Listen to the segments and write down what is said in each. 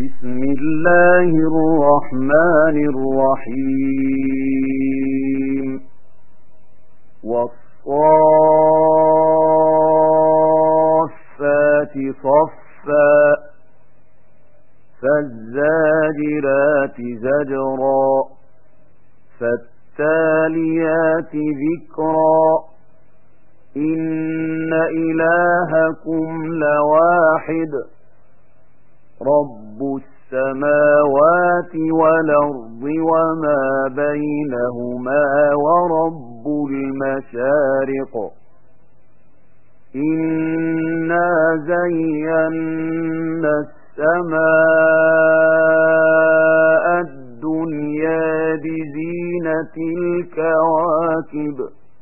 بسم الله الرحمن الرحيم والصافات صفا فالزاجرات زجرا فالتاليات ذكرا إن إلهكم لواحد رب السماوات والأرض وما بينهما ورب المشارق إنا زينا السماء الدنيا بزينة الكواكب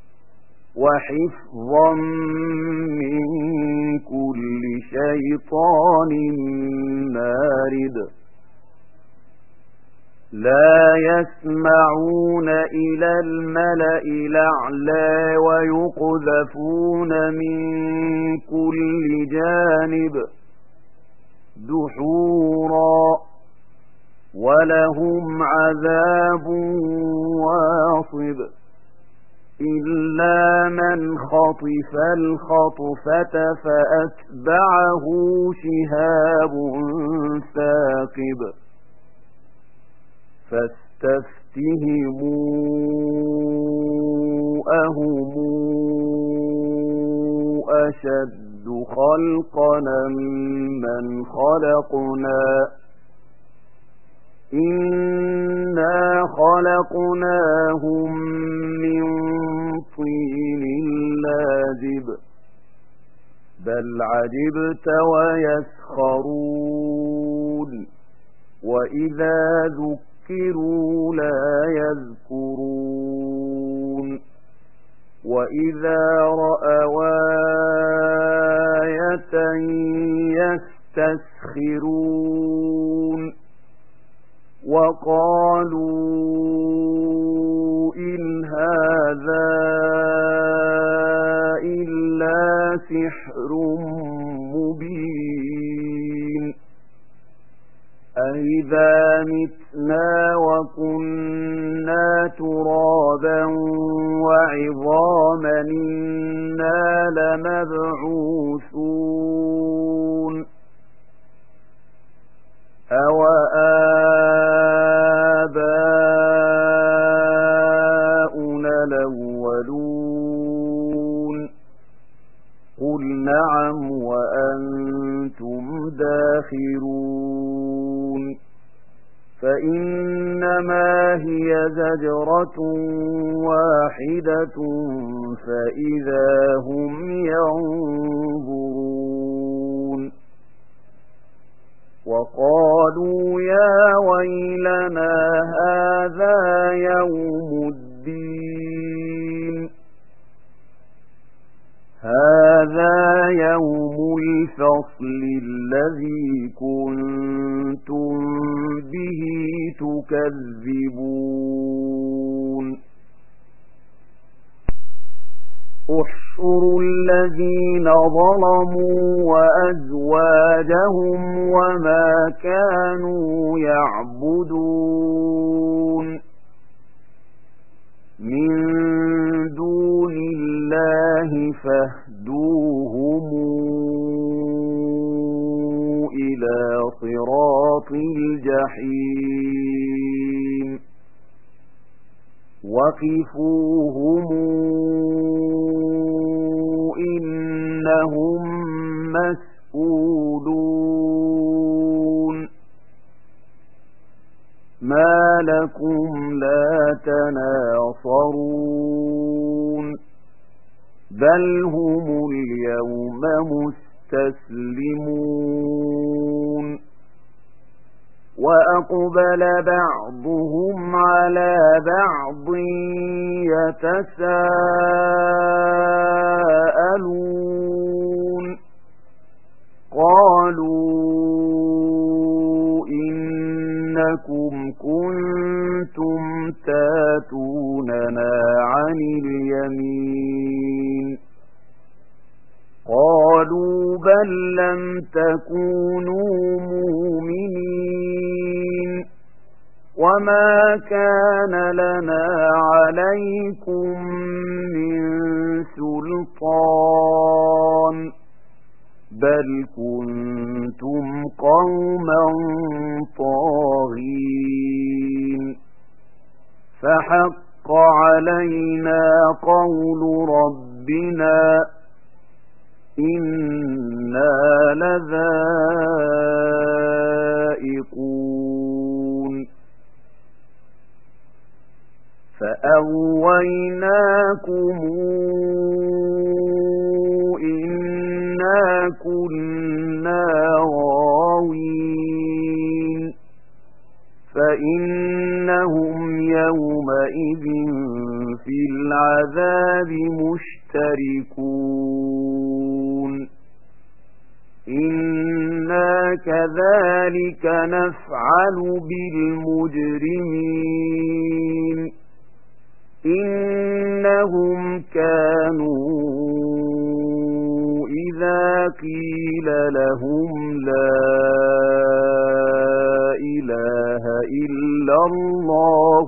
وحفظا من كل شيطان مارد لا يسمعون إلى الملأ الأعلى ويقذفون من كل جانب دحورا ولهم عذاب واصب إلا من خطف الخطفة فأتبعه شهاب ثاقب فاستفتهموا أهم أشد خلقنا من خلقنا إنا خلقناهم من طين لازب بل عجبت ويسخرون وإذا ذكروا لا يذكرون وإذا رأوا آية يستسخرون وقالوا إن هذا إلا سحر مبين أإذا متنا وكنا ترابا وعظاما إنا لمبعوثون أوآباؤنا الأولون قل نعم وأنتم داخرون فإنما هي زجرة واحدة فإذا هم ينظرون وقالوا يا ويلنا هذا يوم الدين هذا يوم الفصل الذي كنتم به تكذبون احشروا الذين ظلموا وأزواجهم وما كانوا يعبدون من دون الله فاهدوهم إلى صراط الجحيم وقفوهم إنهم مسؤولون ما لكم لا تناصرون بل هم اليوم مستسلمون وأقبل بعضهم على بعض يتساءلون قالوا إنكم كنتم تاتوننا عن اليمين قالوا بل لم تكونوا مؤمنين وما كان لنا عليكم من سلطان بل كنتم قوما طاغين فحق علينا قول ربنا إنا لذائقون فأغويناكم إنا كنا غاوين فإنهم يومئذ في العذاب مشتركون إنا كذلك نفعل بالمجرمين إنهم كانوا إذا قيل لهم لا إله إلا الله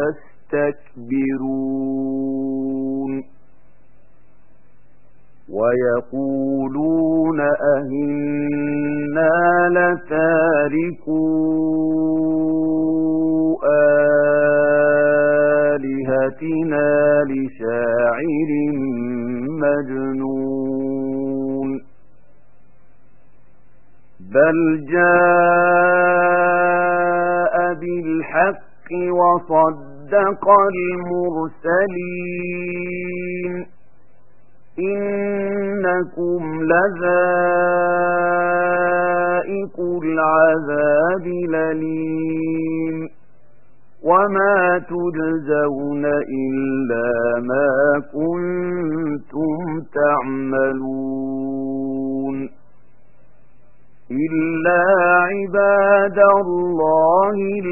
يستكبرون ويقولون أئنا لتاركو آلهتنا لشاعر مجنون بل جاء بالحق وصدق المرسلين إنكم لذائق العذاب الأليم وما تجزون إلا ما كنتم تعملون إلا عباد الله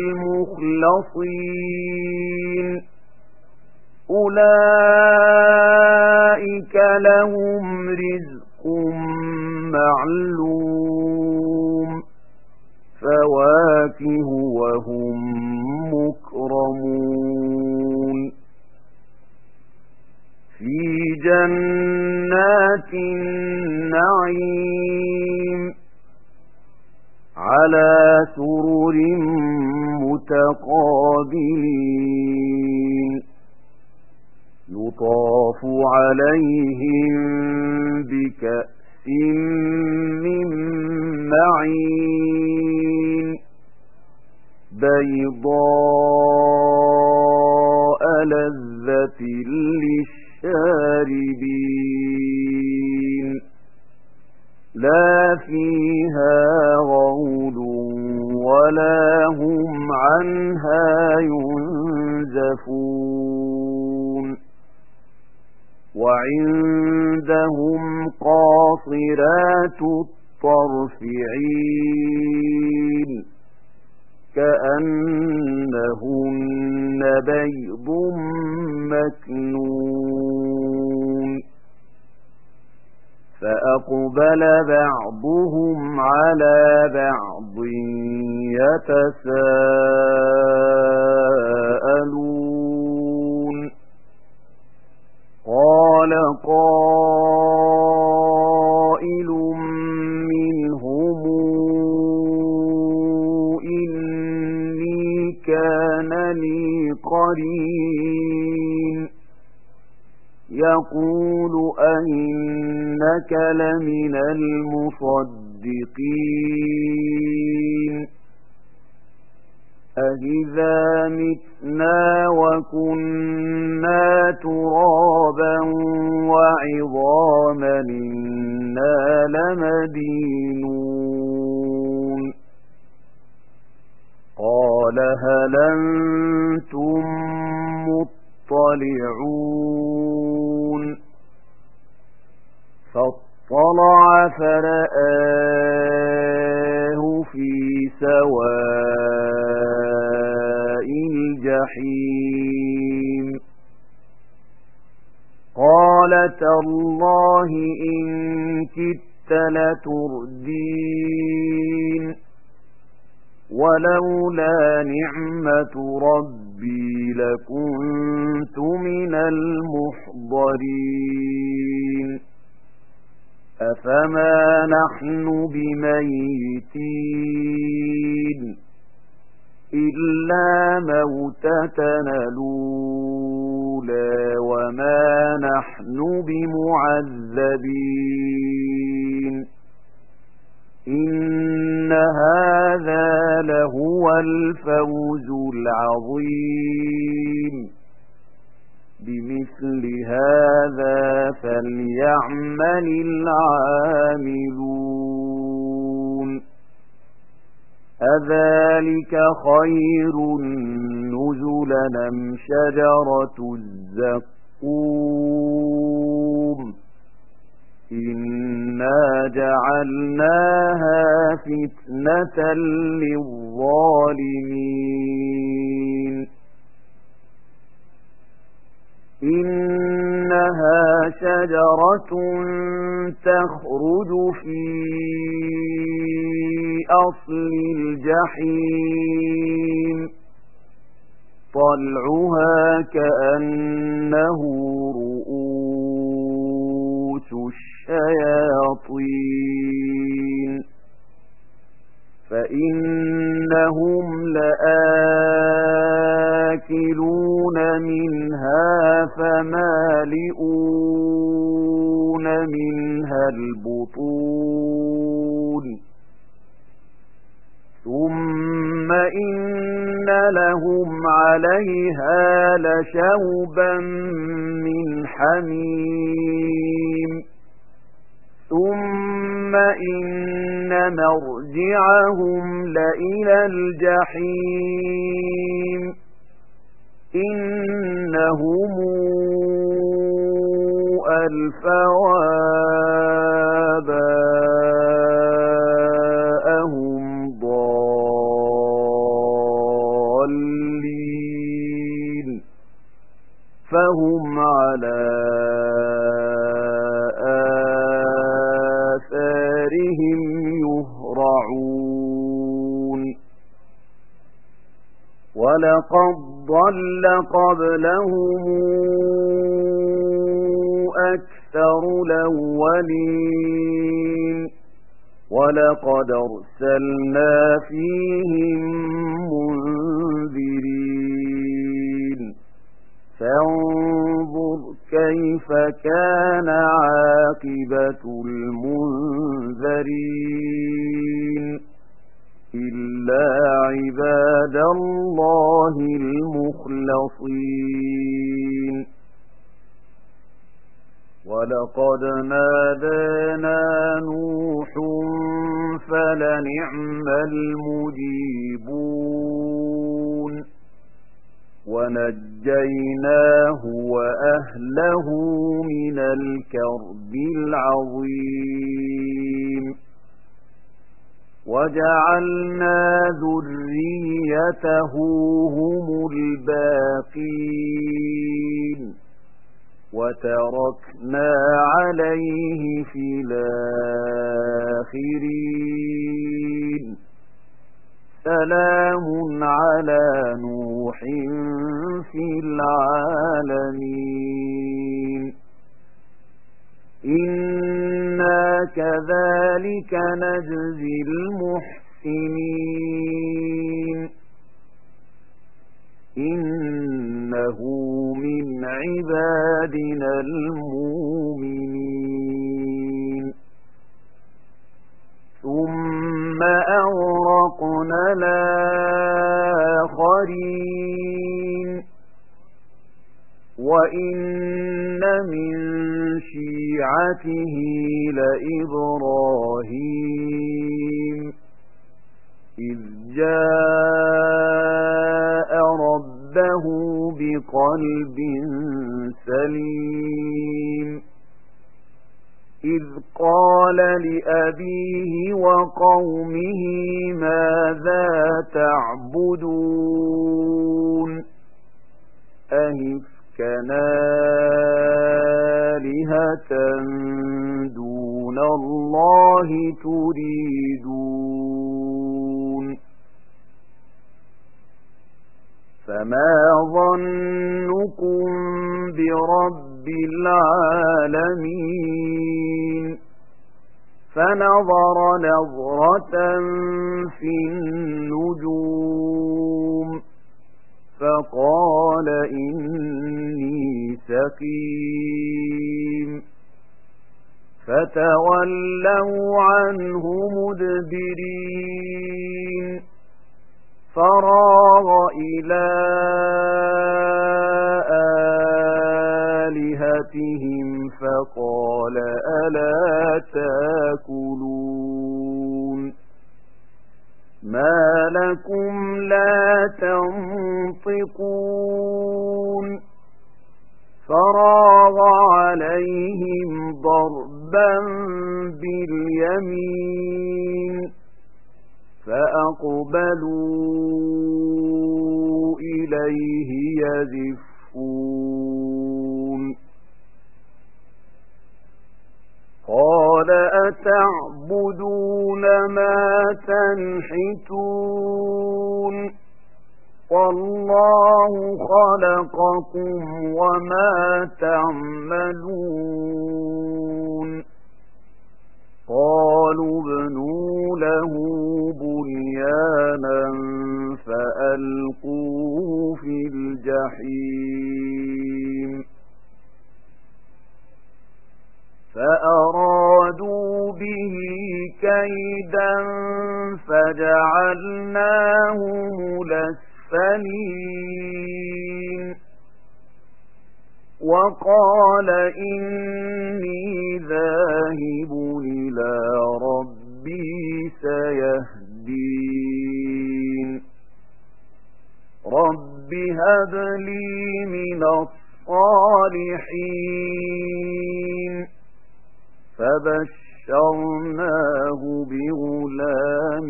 المخلصين أولئك لهم رزق معلوم فواكه وهم مكرمون في جنات النعيم على سرر متقابلين يطاف عليهم بكأس من معين بيضاء لذة للشاربين لا فيها غول ولا هم عنها ينزفون وعندهم قاصرات الطرف عين كأنهن بيض مكنون فأقبل بعضهم على بعض يتساءلون قال قائل منهم إني كان لي قرين يقول أئنك لمن المصدقين أإذا متنا وكنا ترابا وعظاما إنا لمدينون قال هل أنتم مطلعون فاطلع فرآه في سواء الجحيم قال تالله إن كدت لتردين ولولا نعمة ربي لكنت من المحضرين أفما نحن بميتين إلا موتتنا الأولى وما نحن بمعذبين إن هذا لهو الفوز العظيم بمثل هذا فليعمل العاملون أذلك خير نزلا أم شجرة الزقوم إنا جعلناها فتنة للظالمين إنها شجرة تخرج في أصل الجحيم طلعها كأنه رؤوس الشياطين فإنهم لآكلون منها فمالئون منها البطون ثم إن لهم عليها لشوبا من حميم ثم إن مرجعهم لإلى الجحيم إنهم ألفوا آباءهم ضالين فهم على آثارهم يهرعون ولقد ضل قبلهم أكثر الأولين ولقد أرسلنا فيهم منذرين فانظر كيف كان عاقبة المنذرين إلا عباد الله المخلصين ولقد نادانا نوح فلنعم المجيبون ونجيناه وأهله من الكرب العظيم وجعلنا ذريته هم الباقين وتركنا عليه في الآخرين سلام على نوح في العالمين إنا كذلك نجزي المحسنين إنه من عبادنا المؤمنين ثم أغرقنا الآخرين وإن من شيعته لإبراهيم إذ جاء ربه بقلب سليم إذ قال لأبيه وقومه ماذا تعبدون أهفكنا آلهة دون الله تريدون فما ظنكم برب العالمين فنظر نظرة في النجوم فقال إني سقيم فتولوا عنه مدبرين فراغ إلى آلهتهم فقال ألا تاكلون ما لكم لا تنطقون فراغ عليهم ضربا باليمين فأقبلوا إليه يزفون قال أتعبدون ما تنحتون والله خلقكم وما تعملون قالوا ابنوا له بنيانا فألقوه في الجحيم فأرادوا به كيدا فجعلناهم الأسفلين وقال إني ذاهب إلى ربي سيهدين رب هب لي من الصالحين فبشرناه بغلام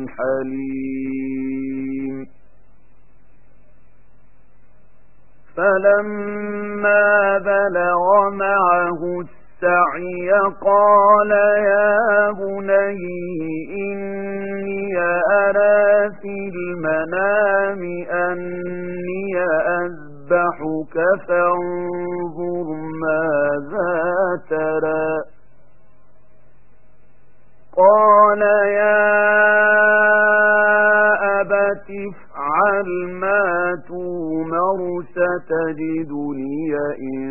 حليم فلما بلغ معه السعي قال يا بني إني أرى في المنام أني أذبحك فانظر ماذا ترى قال يا أبت افعل ما تؤمر ستجدني إن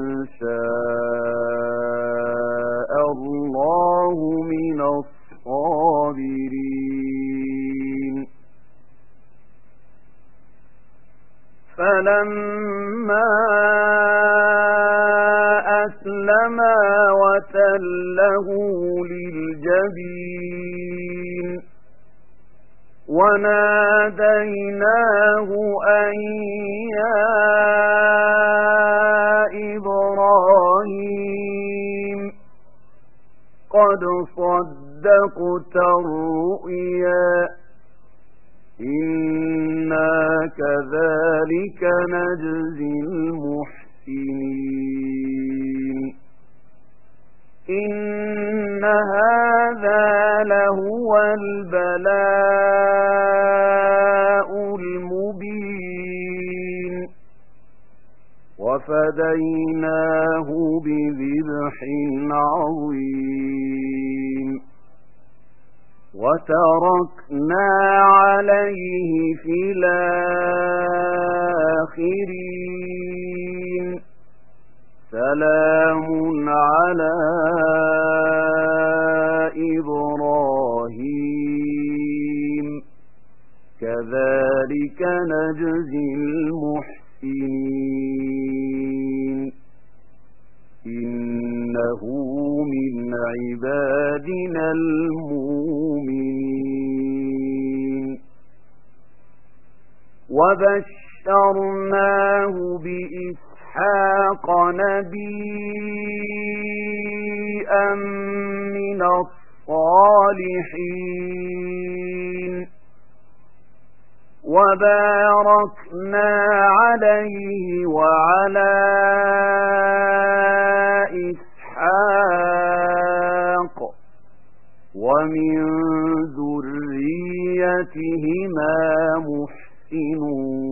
شاء الله من الصابرين فلما أسلما وتله للجبين وناديناه أن يا إبراهيم قد صدقت الرؤيا إنا كذلك نجزي المحسنين إن هذا لهو البلاء المبين وفديناه بذبح عظيم وتركنا عليه في الآخرين سلام على إبراهيم كذلك نجزي المحسنين إنه من عبادنا المؤمنين وبشرناه بإسحاق نبيا من الصالحين وباركنا عليه وعلى إسحاق ومن ذريتهما محسن محسن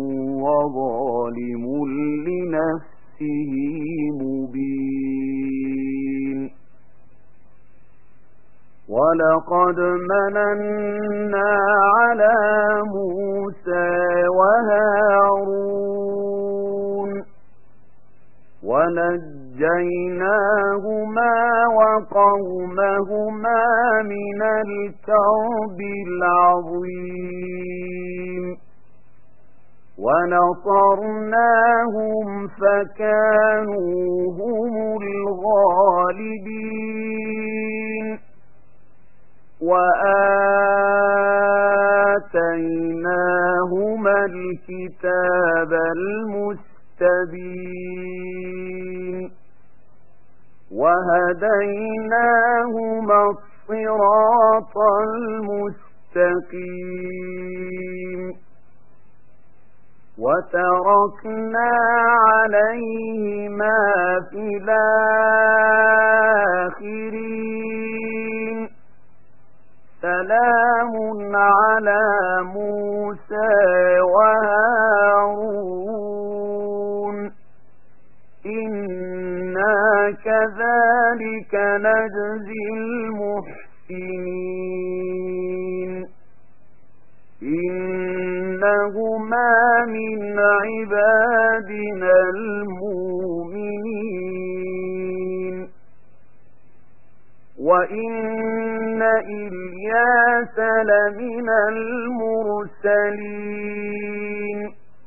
وظالم لنفسه مبين. ولقد مننا على موسى وهارون ونجيناهما وقومهما من الكرب العظيم ونصرناهم فكانوا هم الغالبين. وآتيناهما الكتاب المستبين وهديناهما الصراط المستقيم وتركنا عليهما في الآخرين. سلام على موسى وهارون إنا كذلك نجزي المحسنين إنهما من عبادنا المؤمنين. وإن إلياس لمن المرسلين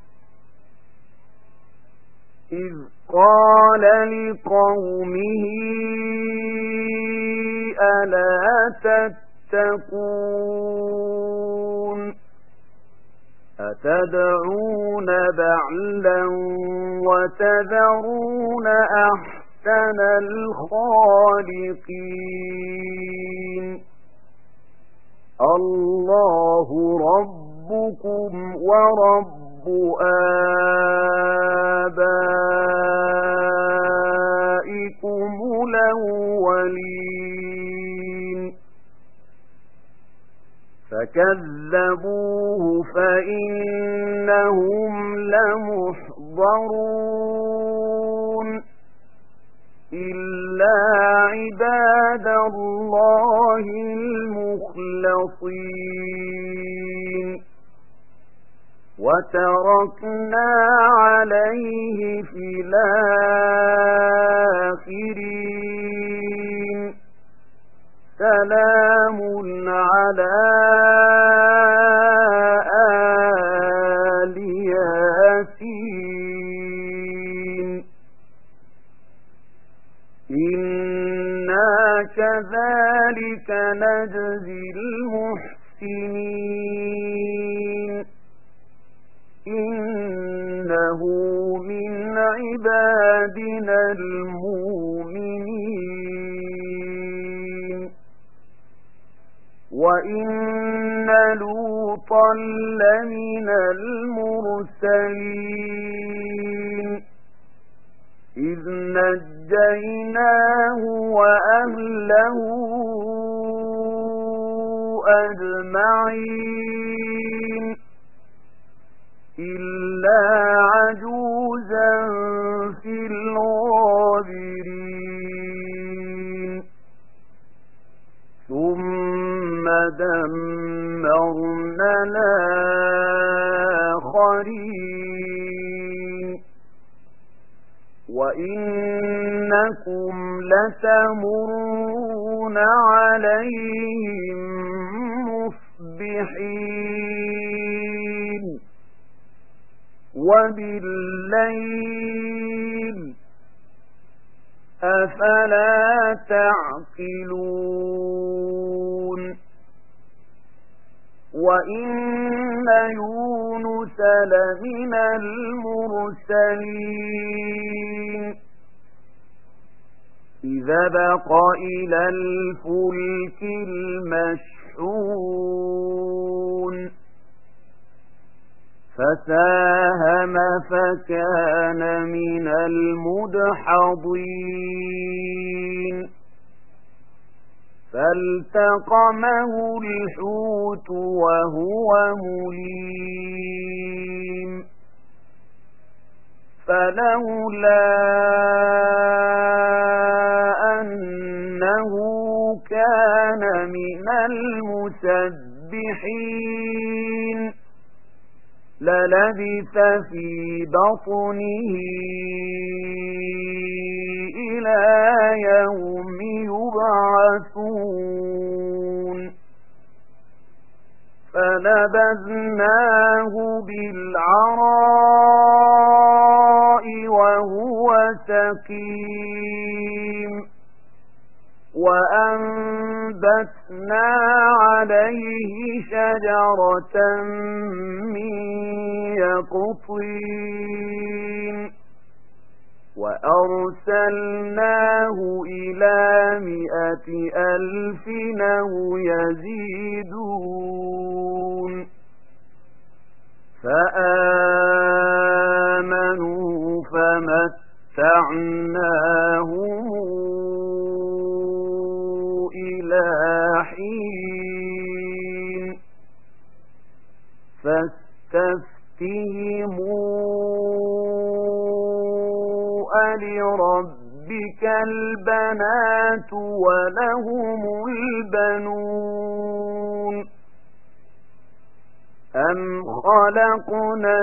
إذ قال لقومه ألا تتقون أتدعون بعلا وتذرون أحسن الخالقين الله ربكم ورب آبائكم الأولين. فكذبوه فإنهم لمحضرون إلا عباد الله المخلصين وتركنا عليه في الآخرين. سلام على آل ياسين إنا كذلك نجزي المحسنين إنه من عبادنا المؤمنين. وإن لوطا لمن المرسلين إذ نجيناه وأهله أجمعين إلا عجوزا في الغابرين ثم دمرنا الآخرين. وإنكم لتمرون عليهم مصبحين وبالليل أفلا تعقلون. وإن يونس لمن المرسلين إذا بق إلى الفلك المشحون فساهم فكان من المدحضين فالتقمه الحوت وهو مليم فلولا أنه كان من المسبحين للبث في بطنه إلى يوم يبعثون فنبذناه بالعراء وهو سقيم وأنبتنا عليه شجرة من يقطين وأرسلناه إلى 100,000 أو يزيدون فآمنوا فمتعناهم إلى حين فاستفتهموا ألربك البنات ولهم البنون أم خلقنا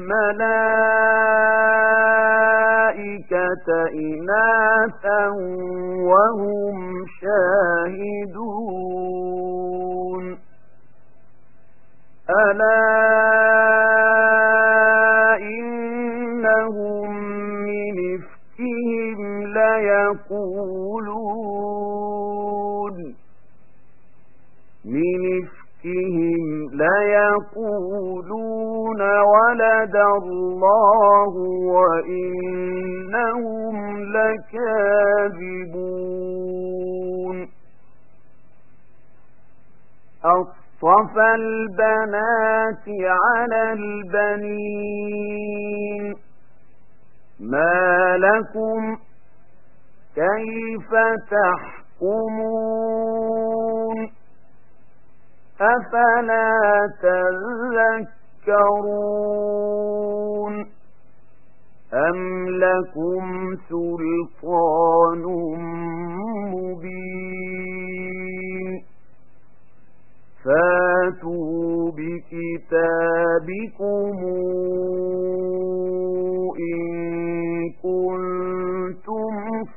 الملائكة إناثا وهم شاهدون ألا إنهم من إفكهم ليقولون ولد الله وإنهم لكاذبون أصطفى البنات على البنين ما لكم كيف تحكمون أفلا تذكرون أم لكم سلطان مبين فاتوا بكتابكم إن كنتم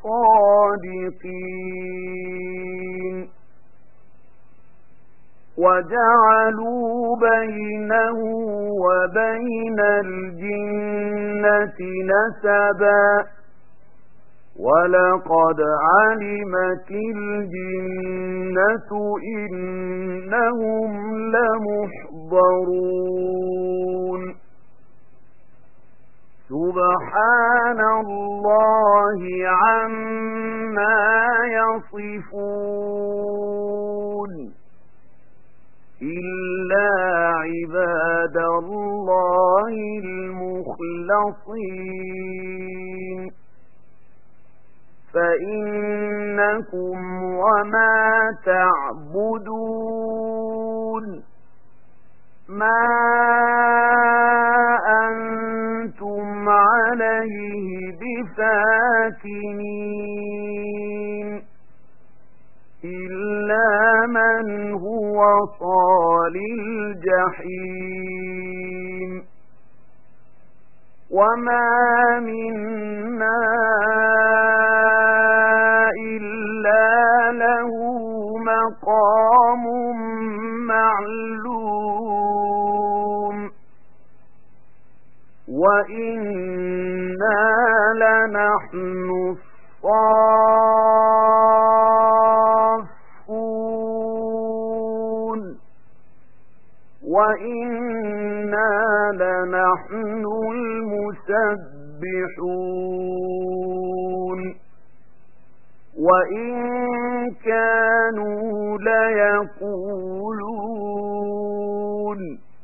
صادقين وجعلوا بينه وبين الجنة نسبا ولقد علمت الجنة إنهم لمحضرون سبحان الله عما يصفون إلا عباد الله المخلصين فإنكم وما تعبدون ما أنتم عليه بفاتنين إلا من هو صال الجحيم وما منا إلا له مقام معلوم وإنا لنحن الصافون وإنا لنحن المسبحون وإن كانوا ليقولون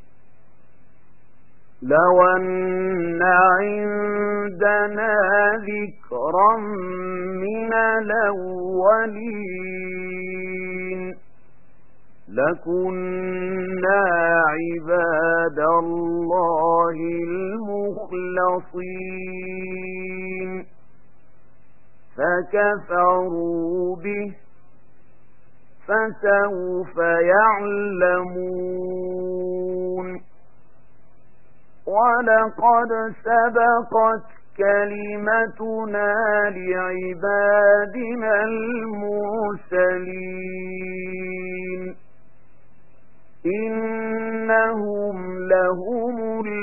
لو أن عندنا ذكرا من الأولين لكنا عباد الله المخلصين مخلصين فكفروا به فسوف يعلمون ولقد سبقت كلمتنا لعبادنا المرسلين إنهم لهم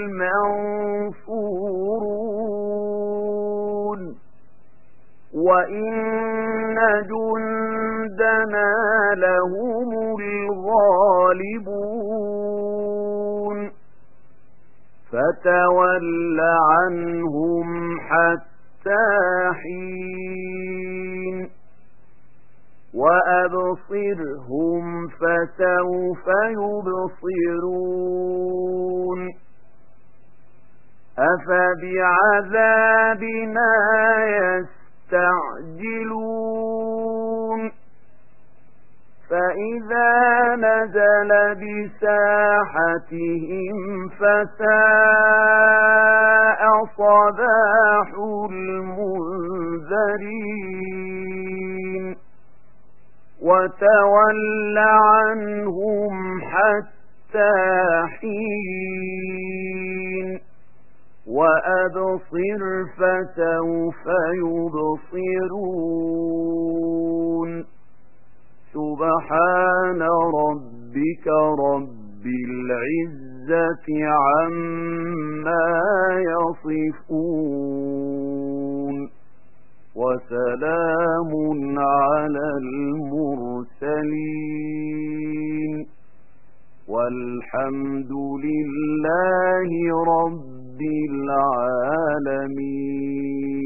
المنصورون وإن جندنا لهم الغالبون فتول عنهم حتى حين وأبصرهم فسوف يبصرون أفبعذابنا يستعجلون فإذا نزل بساحتهم فساء صباح المنذرين وتول عنهم حتى حين وأبصر فسوف يبصرون سبحان ربك رب العزة عما يصفون وسلام على المرسلين والحمد لله رب العالمين.